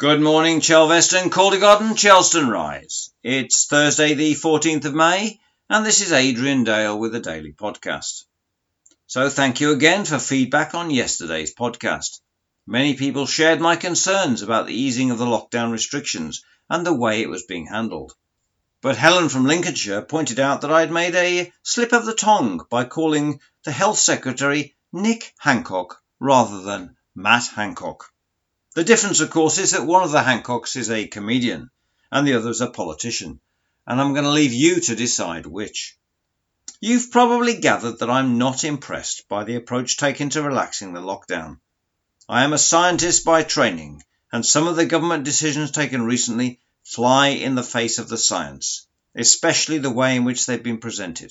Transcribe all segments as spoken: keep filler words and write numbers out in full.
Good morning, Chelveston, Caldergarden, Chelston Rise. It's Thursday the fourteenth of May, and this is Adrian Dale with the Daily Podcast. So thank you again for feedback on yesterday's podcast. Many people shared my concerns about the easing of the lockdown restrictions and the way it was being handled. But Helen from Lincolnshire pointed out that I'd made a slip of the tongue by calling the Health Secretary Nick Hancock rather than Matt Hancock. The difference, of course, is that one of the Hancocks is a comedian and the other is a politician, and I'm going to leave you to decide which. You've probably gathered that I'm not impressed by the approach taken to relaxing the lockdown. I am a scientist by training, and some of the government decisions taken recently fly in the face of the science, especially the way in which they've been presented.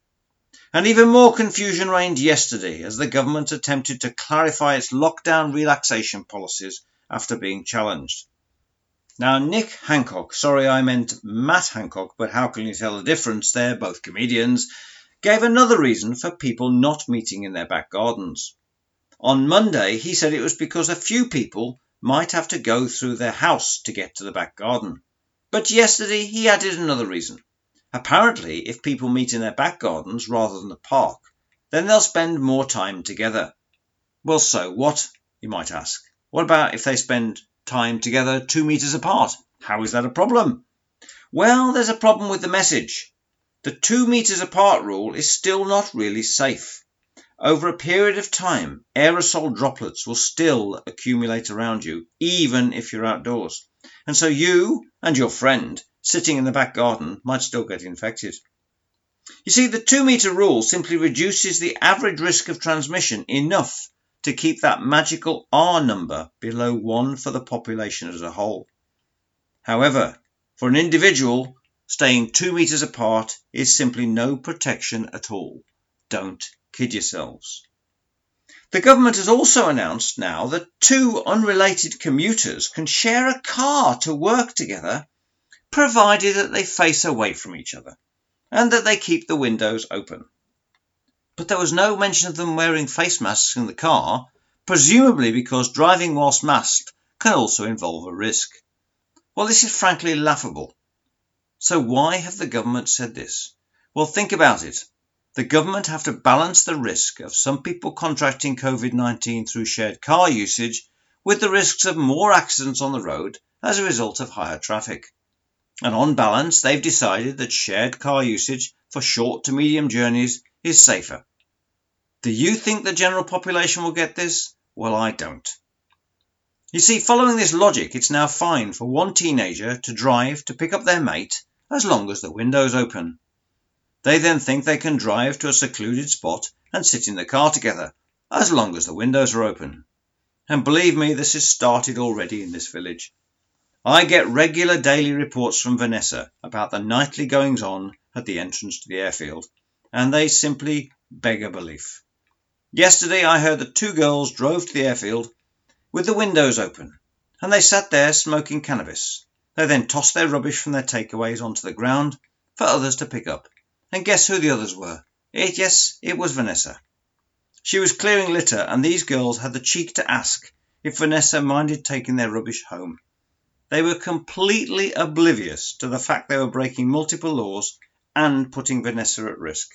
And even more confusion reigned yesterday as the government attempted to clarify its lockdown relaxation policies after being challenged. Now, Nick Hancock, sorry I meant Matt Hancock, but how can you tell the difference? They're both comedians, gave another reason for people not meeting in their back gardens. On Monday, he said it was because a few people might have to go through their house to get to the back garden. But yesterday, he added another reason. Apparently, if people meet in their back gardens rather than the park, then they'll spend more time together. Well, so what, you might ask? What about if they spend time together two metres apart? How is that a problem? Well, there's a problem with the message. The two metres apart rule is still not really safe. Over a period of time, aerosol droplets will still accumulate around you, even if you're outdoors. And so you and your friend sitting in the back garden might still get infected. You see, the two metre rule simply reduces the average risk of transmission enough to keep that magical R number below one for the population as a whole. However, for an individual, staying two metres apart is simply no protection at all. Don't kid yourselves. The government has also announced now that two unrelated commuters can share a car to work together, provided that they face away from each other and that they keep the windows open. But there was no mention of them wearing face masks in the car, presumably because driving whilst masked can also involve a risk. Well, this is frankly laughable. So why have the government said this? Well, think about it. The government have to balance the risk of some people contracting COVID nineteen through shared car usage with the risks of more accidents on the road as a result of higher traffic. And on balance, they've decided that shared car usage for short to medium journeys is safer. Do you think the general population will get this? Well, I don't. You see, following this logic, it's now fine for one teenager to drive to pick up their mate as long as the window's open. They then think they can drive to a secluded spot and sit in the car together as long as the windows are open. And believe me, this has started already in this village. I get regular daily reports from Vanessa about the nightly goings-on at the entrance to the airfield, and they simply beg a belief. Yesterday I heard that two girls drove to the airfield with the windows open, and they sat there smoking cannabis. They then tossed their rubbish from their takeaways onto the ground for others to pick up. And guess who the others were? It, yes, it was Vanessa. She was clearing litter, and these girls had the cheek to ask if Vanessa minded taking their rubbish home. They were completely oblivious to the fact they were breaking multiple laws and putting Vanessa at risk.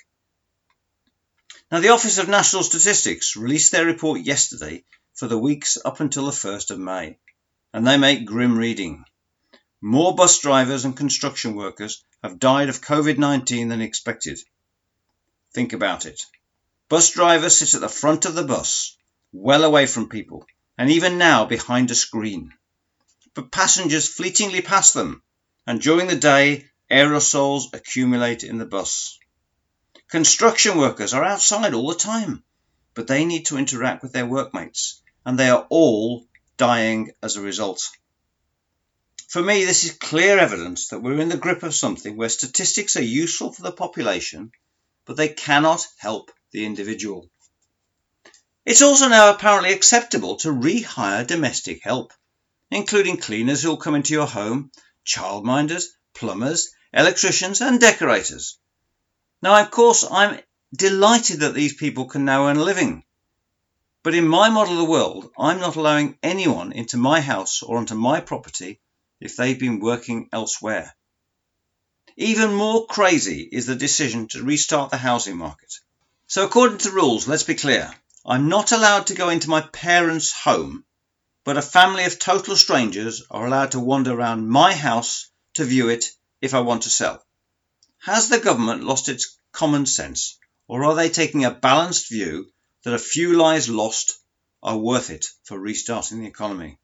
Now, the Office of National Statistics released their report yesterday for the weeks up until the first of May, and they make grim reading. More bus drivers and construction workers have died of COVID nineteen than expected. Think about it. Bus drivers sit at the front of the bus, well away from people, and even now behind a screen. But passengers fleetingly pass them, and during the day, aerosols accumulate in the bus. Construction workers are outside all the time, but they need to interact with their workmates, and they are all dying as a result. For me, this is clear evidence that we're in the grip of something where statistics are useful for the population, but they cannot help the individual. It's also now apparently acceptable to rehire domestic help, including cleaners who'll come into your home, childminders, plumbers, electricians and decorators. Now, of course, I'm delighted that these people can now earn a living. But in my model of the world, I'm not allowing anyone into my house or onto my property if they've been working elsewhere. Even more crazy is the decision to restart the housing market. So according to rules, let's be clear, I'm not allowed to go into my parents' home, but a family of total strangers are allowed to wander around my house to view it if I want to sell. Has the government lost its common sense, or are they taking a balanced view that a few lives lost are worth it for restarting the economy?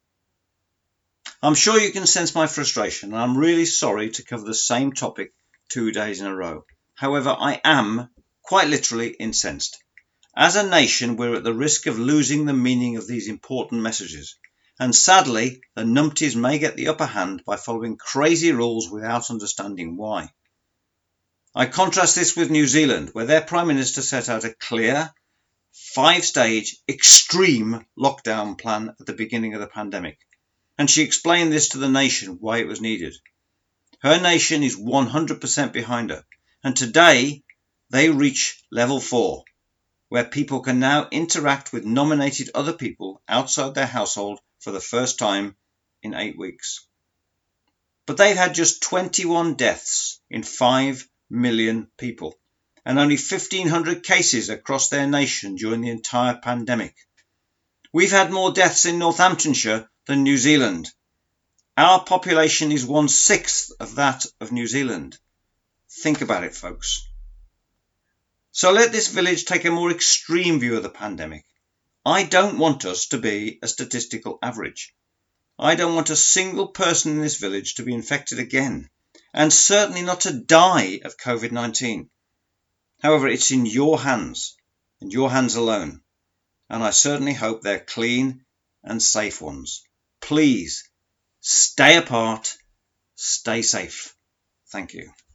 I'm sure you can sense my frustration, and I'm really sorry to cover the same topic two days in a row. However, I am quite literally incensed. As a nation, we're at the risk of losing the meaning of these important messages, and sadly, the numpties may get the upper hand by following crazy rules without understanding why. I contrast this with New Zealand, where their Prime Minister set out a clear, five-stage, extreme lockdown plan at the beginning of the pandemic, and she explained this to the nation why it was needed. Her nation is one hundred percent behind her, and today they reach level four, where people can now interact with nominated other people outside their household for the first time in eight weeks. But they've had just twenty-one deaths in five million people, and only fifteen hundred cases across their nation during the entire pandemic. We've had more deaths in Northamptonshire than New Zealand. Our population is one-sixth of that of New Zealand. Think about it, folks. So let this village take a more extreme view of the pandemic. I don't want us to be a statistical average. I don't want a single person in this village to be infected again, and certainly not to die of COVID nineteen. However, it's in your hands, and your hands alone, and I certainly hope they're clean and safe ones. Please, stay apart, stay safe. Thank you.